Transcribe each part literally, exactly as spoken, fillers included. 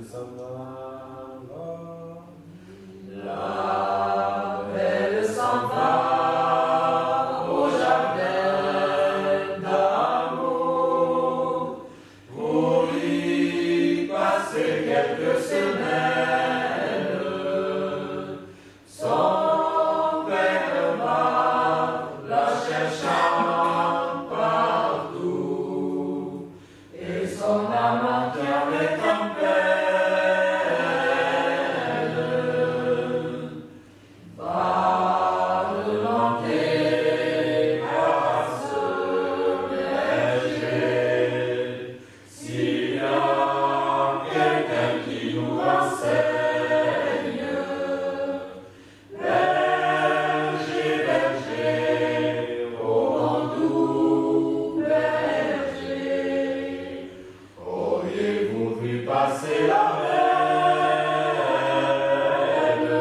s'en va. La belle s'en va au jardin d'amour pour y passer quelques semaines. Son père va la cherchant partout et son amant qui en est en peine. Passer la veine,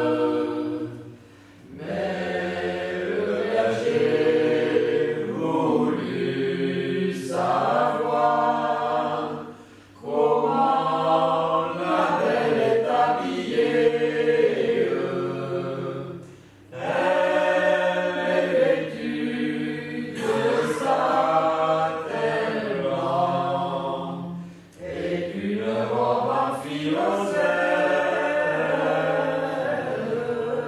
mais le berger voulut savoir comment la belle est habillée. Elle est vêtue de satin blanc et d'une robe en filoselle.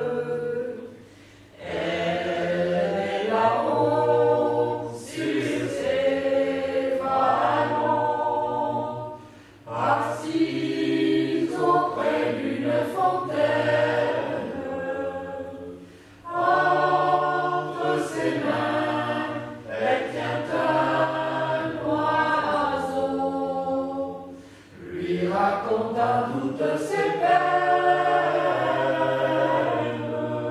Elle est là-haut sur ses vallons, assise auprès d'une fontaine. Entre ses mains, elle tient un oiseau, lui racontant toutes ses peines.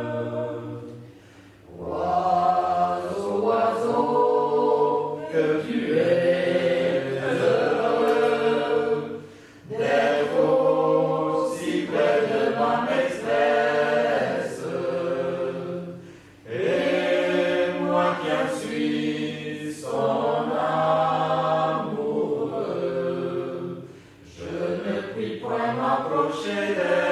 Oiseau, oiseau, que tu es heureux d'être aussi près de ma maîtresse, et moi qui en suis son amoureux, je ne puis point m'approcher d'elle.